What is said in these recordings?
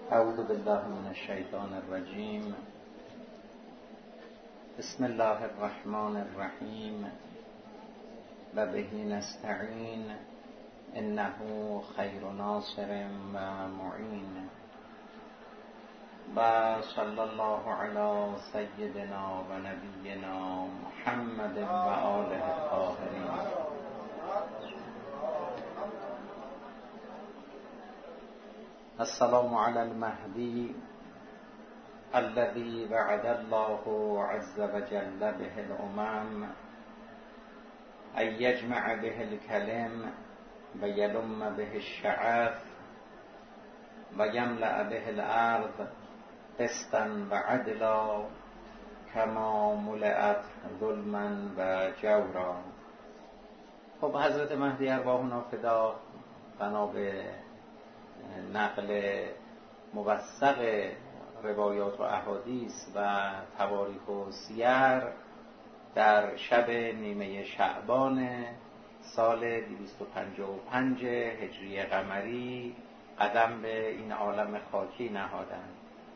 اعوذ بالله من الشیطان الرجیم. بسم الله الرحمن الرحیم و به نستعین انه خیر ناصر و معین و صلی الله علی سیدنا و نبینا محمد و آله الطاهرین. السلام علی المهدی الذي وعد الله عز وجل به الامم ان یجمع به الکلم و یلم به الشعف و یملأ به الارض قسطا و عدلا کما ملئت ظلما و جورا. خب حضرت مهدی ارواحنا فدا بنا به نقل موثق روایات و احادیث و تواریخ و سیر در شب نیمه شعبان سال 255 هجری قمری قدم به این عالم خاکی نهادند.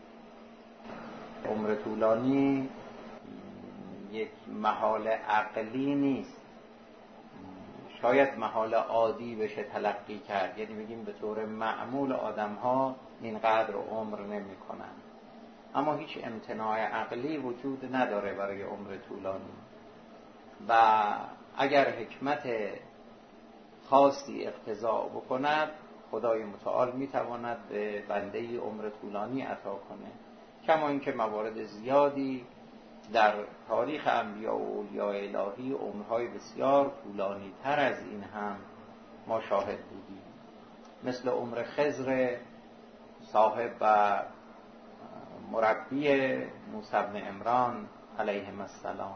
عمر طولانی یک محال عقلی نیست، شاید محال عادی بشه تلقی کرد، یعنی بگیم به طور معمول آدم ها اینقدر عمر نمی کنن. اما هیچ امتناع عقلی وجود نداره برای عمر طولانی و اگر حکمت خاصی اقتضا بکند خدای متعال می تواند به بنده عمر طولانی عطا کنه، کما اینکه موارد زیادی در تاریخ انبیاء و اولیاء الهی عمرهای بسیار طولانی تر از این هم ما شاهد بودیم، مثل عمر خضر صاحب و مربی موسی بن عمران علیهم السلام.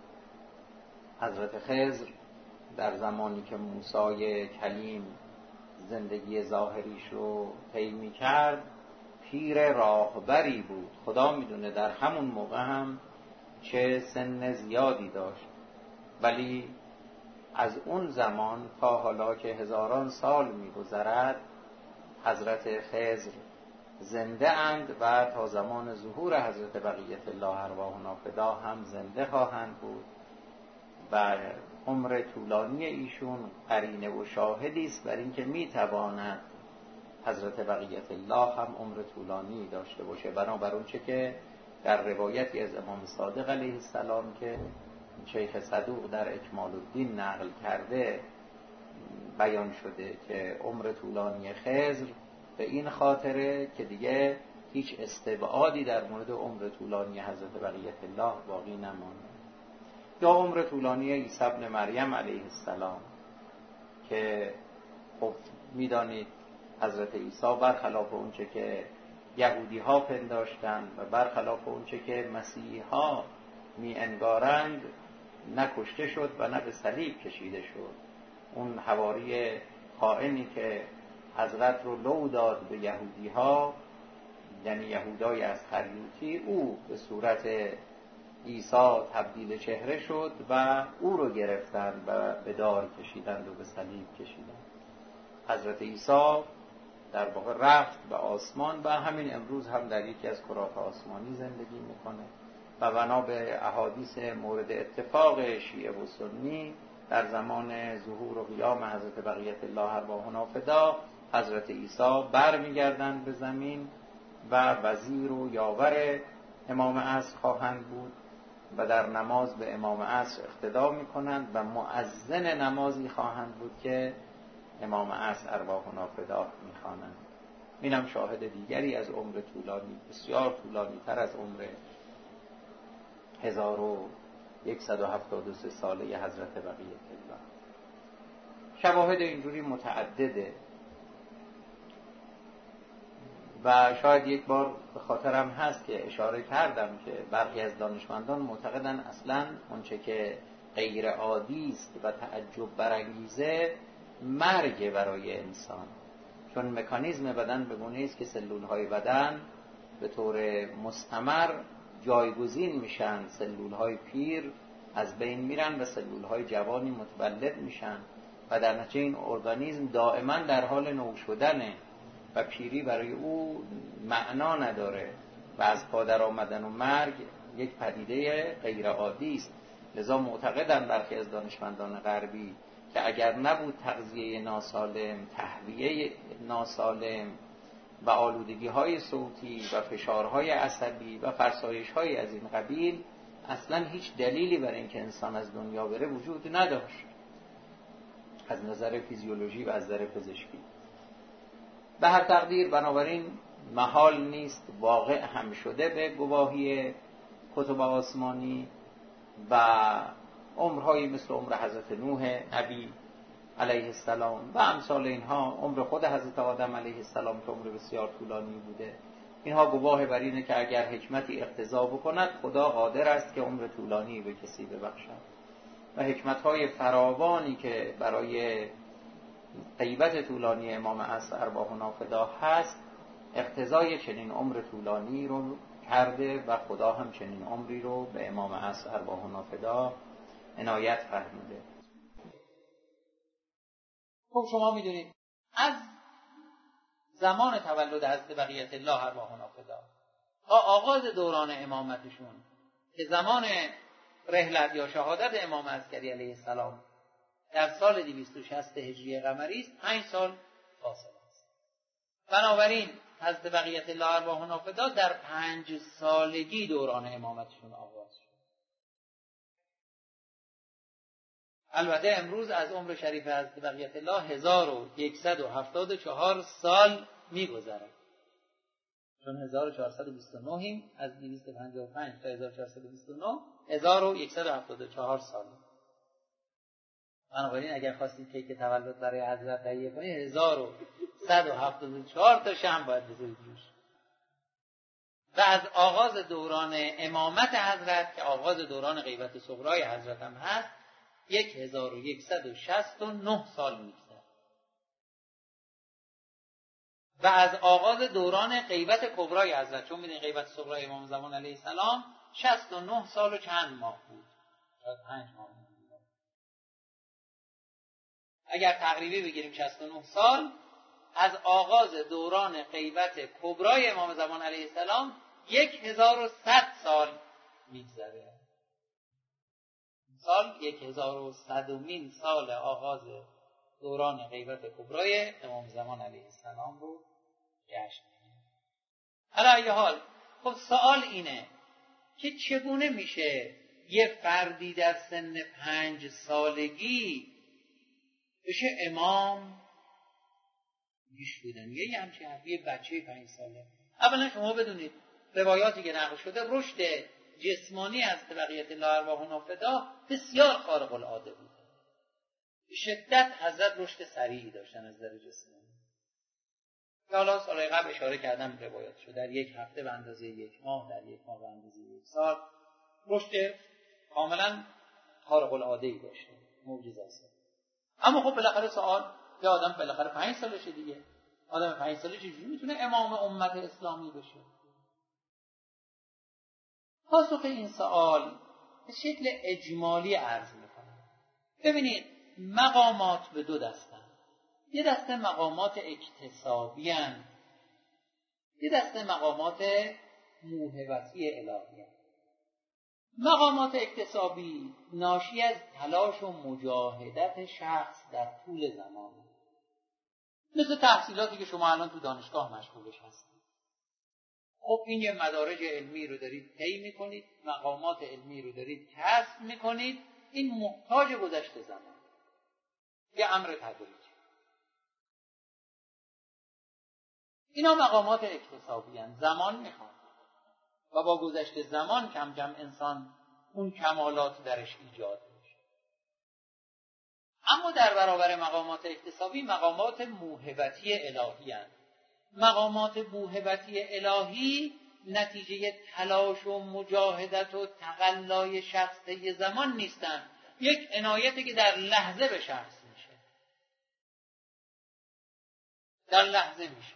حضرت خضر در زمانی که موسی کلیم زندگی ظاهریش رو طی می‌کرد پیر راهبری بود، خدا میدونه در همون موقع هم چه سن زیادی داشت، ولی از اون زمان تا حالا که هزاران سال می‌گذرد حضرت خضر زنده اند و تا زمان ظهور حضرت بقیت الله ارواحنا فدا هم زنده خواهند بود و عمر طولانی ایشون قرینه و شاهدی است بر اینکه میتواند حضرت بقیت الله هم عمر طولانی داشته باشه، بنابر اون چه که در روایتی از امام صادق علیه السلام که شیخ صدوق در اکمال الدین نقل کرده بیان شده که عمر طولانی خضر به این خاطره که دیگه هیچ استبعادی در مورد عمر طولانی حضرت بقیت الله باقی نماند. یا عمر طولانی عیسی ابن مریم علیه السلام که خب میدانید حضرت عیسی برخلاف اونچه که یهودی ها پنداشتند و برخلاف اونچه که مسیحی ها می انگارند نکشته شد و نه به صلیب کشیده شد. اون حواری خائنی که حضرت رو لو داد به یهودی ها، یعنی یهودای از خریوطی، او به صورت عیسی تبدیل چهره شد و او رو گرفتند و به دار کشیدند و به صلیب کشیدند. حضرت عیسی در واقع رفت به آسمان و همین امروز هم در یکی از کره آسمانی زندگی میکنه و بنا به احادیث مورد اتفاق شیعه و سنی در زمان ظهور و قیام حضرت بقیت الله ارواحنا فدا حضرت عیسی برمیگردند به زمین و وزیر و یاور امام عصر خواهند بود و در نماز به امام عصر اقتدا میکنند و مؤذن نمازی خواهند بود که امام عصر ارواحنا فدا میخوانند. اینم شاهد دیگری از عمر طولانی، بسیار طولانی تر از عمر 1173 ساله حضرت بقیت الله. شواهد اینجوری متعدده و شاید یک بار به خاطرم هست که اشاره کردم که برخی از دانشمندان معتقدن اصلاً اونچه که غیر عادی است و تعجب برانگیزه مرگ برای انسان، چون مکانیزم بدن به گونه است که سلولهای بدن به طور مستمر جایگزین میشن، سلولهای پیر از بین میرن و سلولهای جوانی متولد میشن و در نتیجه این ارگانیسم دائما در حال نو شدنه و پیری برای او معنا نداره و از پا در آمدن و مرگ یک پدیده غیر عادی است. لذا معتقدند برخی از دانشمندان غربی که اگر نبود تغذیه ناسالم، تهویه ناسالم و آلودگی‌های صوتی و فشارهای عصبی و فرسایش‌های از این قبیل، اصلا هیچ دلیلی برای اینکه انسان از دنیا بره وجود نداشت از نظر فیزیولوژی و از نظر پزشکی. به هر تقدیر بنابراین محال نیست واقع هم شده به گواهی کتب آسمانی و عمرهایی مثل عمر حضرت نوح نبی علیه السلام و امثال اینها، عمر خود حضرت آدم علیه السلام که عمر بسیار طولانی بوده، اینها گواه بر اینه که اگر حکمتی اقتضا بکند خدا قادر است که عمر طولانی به کسی ببخشد و حکمت‌های فراوانی که برای غیبت طولانی امام عصر ارواح نافدا هست اقتضای چنین عمر طولانی رو کرده و خدا هم چنین عمری رو به امام عصر ارواح نافدا عنایت فرموده. خب شما میدونید از زمان تولد حضرت بقیت الله ارواح نافدا تا آغاز دوران امامتشون که زمان رحلت یا شهادت امام عسکری علیه السلام در سال 260 هجری قمری است 5 سال فاصله است. بنابراین حضرت بقیت الله ارواح نافدا در 5 سالگی دوران امامتشون آغاز شد. البته امروز از عمر شریف حضرت بقیت الله 1174 سال می‌گذرد، چون 1429 از 255 تا 1429 1174 سال. بنابراین اگر خواستید کیک تولد برای حضرت تهیه کنید 1174 تا شمع باید بذارید روش. و از آغاز دوران امامت حضرت که آغاز دوران غیبت صغرای حضرت هم هست 1169 سال می‌گذره. و از آغاز دوران غیبت کبرای حضرت، چون می‌دونید غیبت صغرای امام زمان علیه السلام 69 سال و چند ماه بود، شاید 5 ماه بود. اگر تقریبی بگیریم 69 سال از آغاز دوران غیبت کبرای امام زمان علیه السلام 1100 سال می‌گذره. سال 1100مین سال آغاز دوران غیبت کبرای امام زمان علیه السلام رو جشن می‌گیریم. علی حال خب سوال اینه که چگونه میشه یه فردی در سن 5 سالگی بشه امام؟ گیش بودن یه همچه حرفی بچه 5 ساله. اولا شما بدونید روایاتی که نقل شده رشد جسمانی از بقیت الله ارواح نافدا بسیار خارق العاده بود. به شدت حضرت رشد سریعی داشتن از نظر جسمانی. حالا سالهای قبل اشاره کردم روایات شده در 1 هفته به اندازه 1 ماه، در 1 ماه به اندازه 1 سال رشد کاملا خارق العاده‌ای داشته، معجزه است. اما خب بالاخره سوال، یه آدم بالاخره 5 سالشه دیگه، آدم 5 ساله چجوری میتونه امام امت اسلامی بشه؟ پاسخ این سوال به شکل اجمالی عرض میکنم. ببینید مقامات به 2 دستن. یه دسته مقامات اکتسابی هستند، یه دسته مقامات موهبتی الهی هستند. مقامات اکتسابی ناشی از تلاش و مجاهدت شخص در طول زمان، مثل تحصیلاتی که شما الان تو دانشگاه مشغولش هستید. خب این یه مدارج علمی رو دارید طی میکنید، مقامات علمی رو دارید کسب میکنید، این محتاج گذشته زمان، یه امر تدریجی. اینا مقامات اکتسابی هستند، زمان میخواد و با گذشت زمان کم کم انسان اون کمالات درش ایجاد میشه. اما در برابر مقامات اکتسابی مقامات موهبتی الهی هستند. مقامات موهبتی الهی نتیجه تلاش و مجاهدت و تقلای شخص طی زمان نیستند، یک عنایتی که در لحظه به شخص میشه، در لحظه میشه،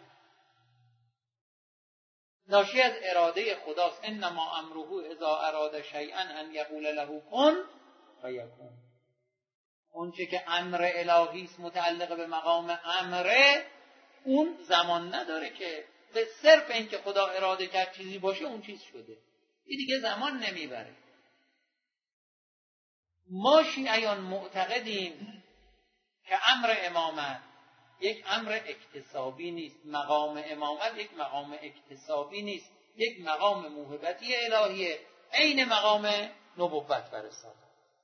ناشی از اراده خداست. انما امره اذا اراد شیئا ان یقول له کن فیکون. اون چه که امر الهی است متعلق به مقام امره، اون زمان نداره که به صرف اینکه خدا اراده کرد چیزی باشه اون چیز شده. این دیگه زمان نمیبره. ما شیعیان معتقدیم که امر امامت یک امر اکتسابی نیست. مقام امامت یک مقام اکتسابی نیست، یک مقام موهبتی الهیه، عین مقام نبوت و رسالت.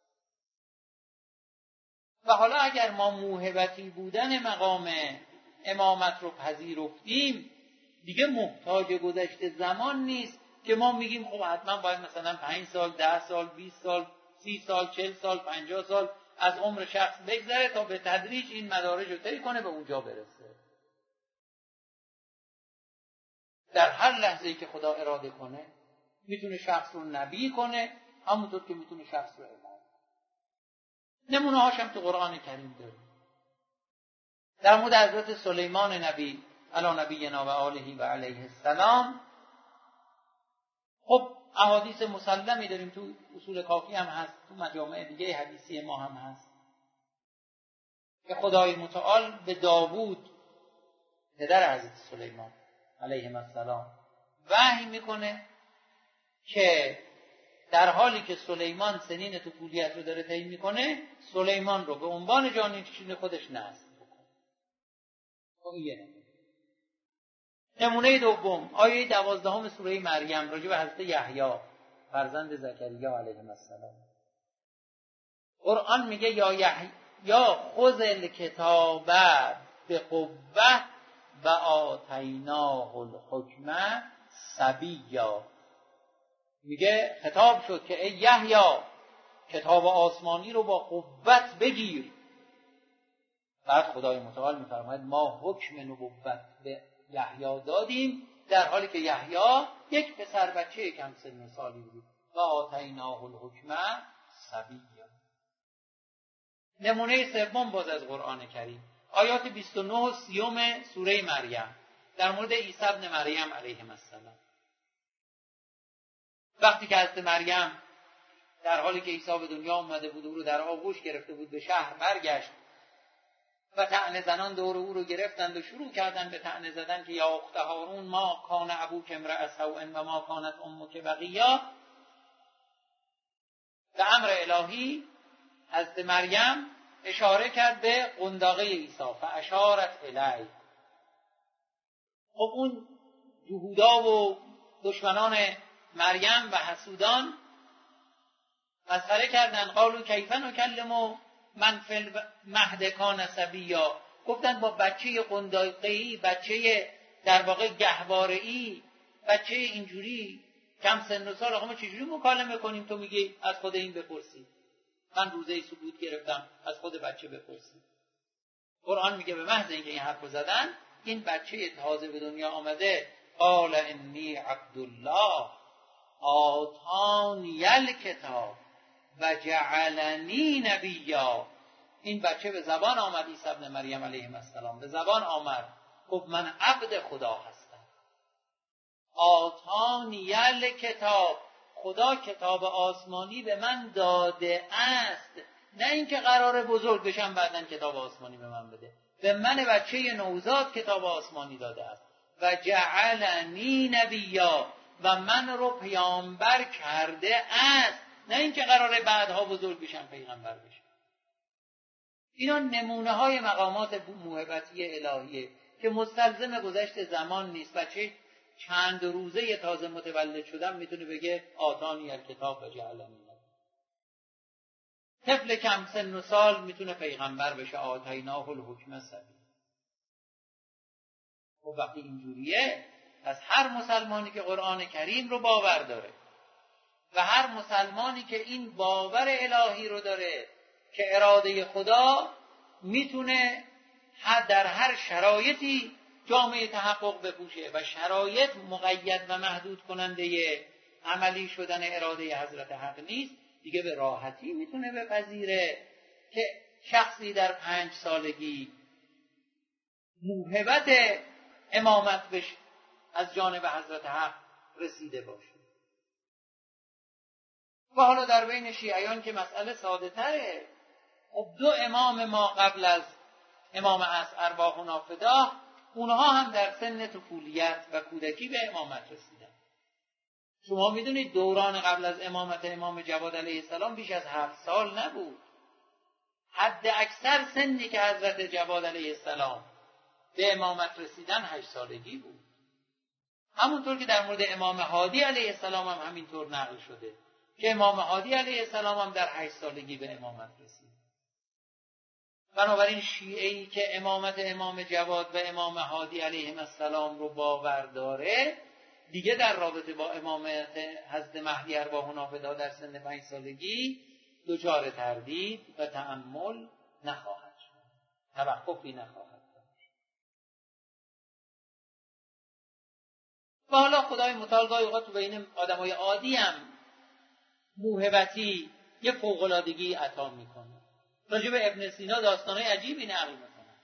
و حالا اگر ما موهبتی بودن مقام امامت رو پذیرفتیم، دیگه محتاج گذشته زمان نیست که ما میگیم خب حتما باید مثلا 5 سال، 10 سال، 20 سال، 30 سال، 40 سال، 50 سال از عمر شخص بگذره تا به تدریج این مدارج رو طی کنه به اونجا برسه. در هر لحظه‌ای که خدا اراده کنه میتونه شخص رو نبی کنه، همونطور که میتونه شخص رو امام. نمونه هاش هم تو قرآن کریم داریم. در مورد حضرت سلیمان نبی علی نبینا و آله و علیه السلام، خب احادیث مسلمی داریم، تو اصول کافی هم هست، تو مجامع دیگه حدیثی ما هم هست که خدای متعال به داوود پدر حضرت سلیمان علیه السلام وحی میکنه که در حالی که سلیمان سنین طفولیت رو داره طی میکنه، سلیمان رو به عنوان جانشین خودش نصب بکنه. خب یه نمونه دوم، آیه 12 سوره مریم راجع به حضرت یحیی فرزند زکریا علیه السلام. قرآن میگه یا یحیی خذ الکتاب بقوة و آتیناه الحکم صبیا. میگه خطاب شد که ای یحیی کتاب آسمانی رو با قوت بگیر. بعد خدای متعال میفرماید ما حکم نبوت به یحیی دادیم، در حالی که یحیی یک پسر بچه کم سن و سالی بود. و آتیناه الحکم صبیا. نمونه سوم باز از قرآن کریم، آیات 29 و 30 سوره مریم در مورد عیسی ابن مریم علیه السلام. وقتی که حضرت مریم در حالی که عیسی به دنیا اومده بود او رو در آغوش گرفته بود به شهر برگشت و طعنه زنان دور او رو گرفتند و شروع کردند به طعنه زدن که یا اخت هارون ما کان ابوک امرأ سوء و ما کانت امک بغیا. به امر الهی حضرت مریم اشاره کرد به قنداقه عیسی، فاشارت الیه. خب اون جهودا و دشمنان مریم و حسودان مسخره کردن، قالوا کیف نکلم من فی المهد کان صبیا. گفتن با بچه قنداقه‌ای، بچه در واقع گهواره‌ای، بچه اینجوری کم سن و سال، آقا ما چجوری مکالمه کنیم؟ تو میگی از خود این بپرسی. من روزه ثبوت گرفتم، از خود بچه بپرسی. قرآن میگه به محض اینکه این حرفو زدن، این بچه تازه به دنیا آمده قال انی عبدالله آتانی الکتاب و جعلنی نبیا. این بچه به زبان آمد، عیسی ابن مریم علیه السلام به زبان آمد، گفت من عبد خدا هستم. آتانی الکتاب، خدا کتاب آسمانی به من داده است، نه اینکه قراره بزرگ بشم بعدن کتاب آسمانی به من بده. به من بچه نوزاد کتاب آسمانی داده است. و جعلنی نبیا، و من رو پیامبر کرده است، نه اینکه قراره بعدها بزرگ بشم پیغمبر بشم. اینا نمونه های مقامات موهبتی الهیه که مستلزم گذشت زمان نیست. بچه چند روزه تازه متولد شدم میتونه بگه آتانی الکتاب و جعلنی. طفل کم سن و سال میتونه پیغمبر بشه، آتیناه الحکم صبیا. و وقتی اینجوریه، پس هر مسلمانی که قرآن کریم رو باور داره و هر مسلمانی که این باور الهی رو داره که اراده خدا میتونه در هر شرایطی جامعه تحقق بپوشه و شرایط مقید و محدود کننده عملی شدن اراده حضرت حق نیست، دیگه به راحتی میتونه بپذیره که شخصی در 5 سالگی موهبت امامت بشه از جانب حضرت حق رسیده باشه. و حالا در بین شیعیان که مسئله ساده تره، خب 2 امام ما قبل از امام عصر ارواحنا فداه اونها هم در سن طفولیت و کودکی به امامت رسیدن. شما میدونید دوران قبل از امامت امام جواد علیه السلام بیش از 7 سال نبود. حد اکثر سنی که حضرت جواد علیه السلام به امامت رسیدن 8 سالگی بود. همونطور که در مورد امام هادی علیه السلام هم همینطور نقل شده که امام هادی علیه السلام هم در 8 سالگی به امامت رسید. بنابراین شیعه‌ای که امامت امام جواد و امام هادی علیهم السلام رو باور داره دیگه در رابطه با امامت حضرت مهدی ارواح نافذه در سن 5 سالگی دچار تردید و تأمل نخواهد شد، توقفی نخواهد داشت. و حالا خدای متعال گاهی اوقات تو بین آدمای عادی هم موهبتی یه فوق‌العادگی عطا میکنه. راجع به ابن سینا داستانای عجیبی نقل میکنه.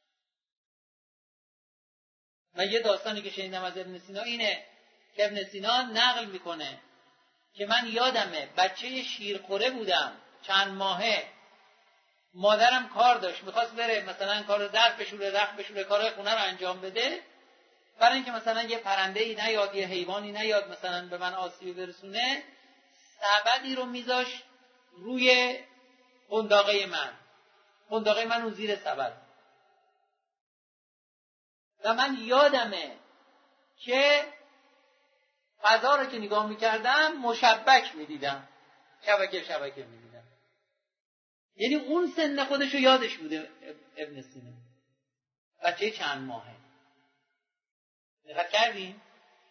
من یه داستانی که شنیدم از ابن سینا اینه که ابن سینا نقل میکنه که من یادمه بچه شیرخوره بودم، چند ماهه، مادرم کار داشت، میخواست بره مثلا کار ظرف بشوره، رخت بشوره، کارهای خونه رو انجام بده، برای اینکه مثلا یه پرنده‌ای نیاد، یه حیوانی نیاد مثلا به من آسیبی برسونه، سبدی رو میذاش روی قنداقه من اون زیر سبد. و من یادمه که فضا رو که نگاه میکردم مشبک میدیدم، شبکه میدیدم. یعنی اون سن خودش رو یادش بوده ابن سینا، بچه چند ماهه. دقت کردیم؟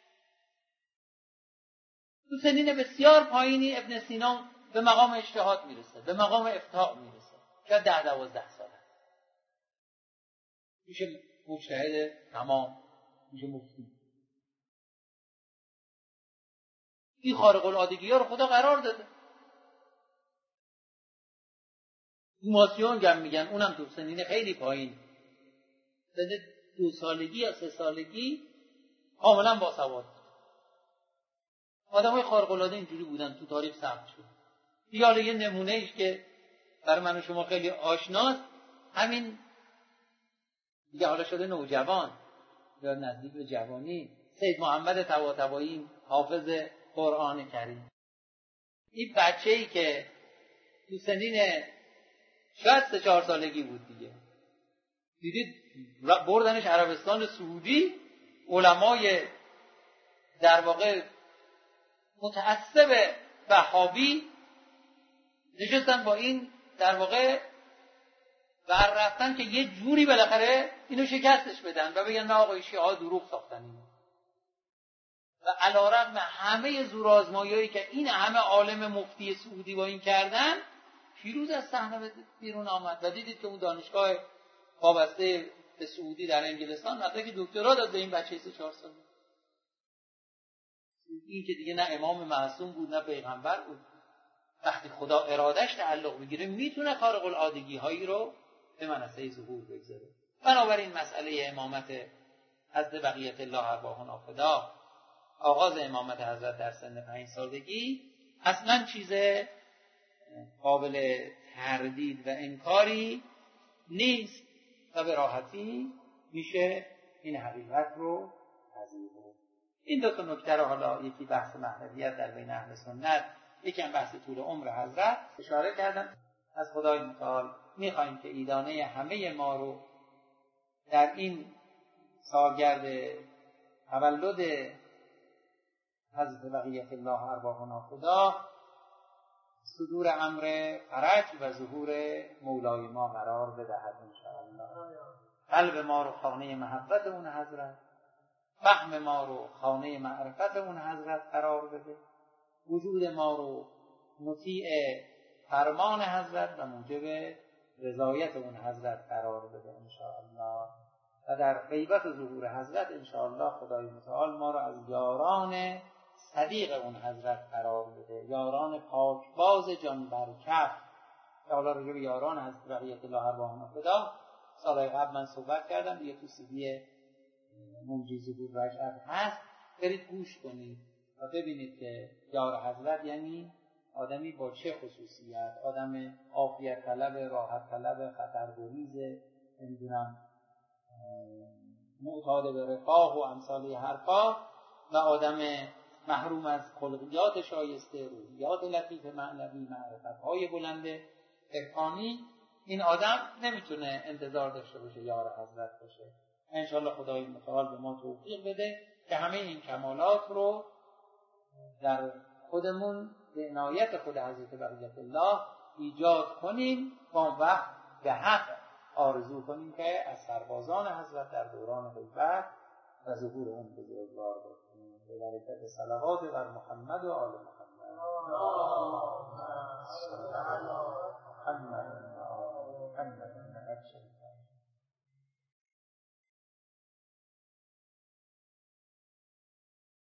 تو سنین بسیار پایینی ابن سینا به مقام اجتهاد میرسه، به مقام افتاء میرسه، شاید 10-12 ساله میشه مجتهد تمام، میشه مفتی. این خارق العادگی ها رو خدا قرار داده. ماسیون هم میگن، اونم تو سنین خیلی پایین، سن 2 سالگی یا 3 سالگی کاملا باسواد. آدمای خارق العاده اینجوری بودن، تو تاریخ ثبت شد. حالا یه نمونه ایش که برای من و شما خیلی آشناست، همین دیگه حالا شده نوجوان یا نزدیک به جوانی، سید محمد طباطبایی، حافظ قرآن کریم. این بچه‌ای که تو سنین شاید 3-4 سالگی بود دیگه، دیدید بردنش عربستان سعودی، علمای در واقع متعصب وهابی نشستن با این در واقع بر رفتن که یه جوری بالاخره اینو شکستش بدن و بگن نه آقای شیعه دروغ ساختن اینو. و علیرغم همه زورآزمایی‌هایی که این همه عالم مفتی سعودی با این کردن، پیروز از صحنه بیرون آمد. و دیدید که اون دانشگاه وابسته به سعودی در انگلستان مدرک دکترا داد به این بچه 3-4 ساله. این که دیگه نه امام معصوم بود نه پیغمبر بود، وقتی خدا ارادش تعلق بگیره میتونه خارق العادگی هایی رو به منصه ظهور بگذاره. بنابراین مسئله امامت حضرت بقیت الله ارواح نافذه، آغاز امامت حضرت در سن 5 سالگی اصلا چیز قابل تردید و انکاری نیست و به راحتی میشه این حقیقت رو پذیرفت. این 2 نکته رو حالا یکی بحث مهدویت در بین اهل سنت، یکی هم بحث طول عمر حضرت اشاره کردم. از خدای متعال میخوایم که عیدانه همه ما رو در این سالگرد تولد حضرت بقیت الله ارواح نافذه صدور امر فرج و ظهور مولای ما قرار بدهد انشاءالله. قلب ما رو خانه محبت اون حضرت، فهم ما رو خانه معرفت اون حضرت قرار بده، وجود ما رو مطیع فرمان حضرت و موجب رضایت اون حضرت قرار بده انشاءالله. و در غیبت ظهور حضرت انشاءالله خدای متعال ما رو از یاران صدیق اون حضرت قرار بده، یاران پاکباز جان برکف. حالا راجع به یاران حضرت بقیت الله ارواح نافذه سالهای قبل من صحبت کردم، دیگه تو CD موجی ظهور رجعت هست، برید گوش کنید و ببینید که یار حضرت یعنی آدمی با چه خصوصیت، آدم عافیت طلب، راحت طلب، خطرگریز، نمیدونم معتاد به رفاه و امثال حرفا و آدم محروم از خلقیات شایسته، روحیات لطیف معنوی، معرفت‌های بلند عرفانی، این آدم نمیتونه انتظار داشته باشه یار حضرت باشه. انشاءالله خدای متعال به ما توفیق بده که همه این کمالات رو در خودمون به عنایت خود حضرت بقیت الله ایجاد کنیم و اون وقت به حق آرزو کنیم که از سربازان حضرت در دوران غیبت و ظهور اون بزرگوار باشیم. به برکت صلوات بر محمد و آل محمد. محمد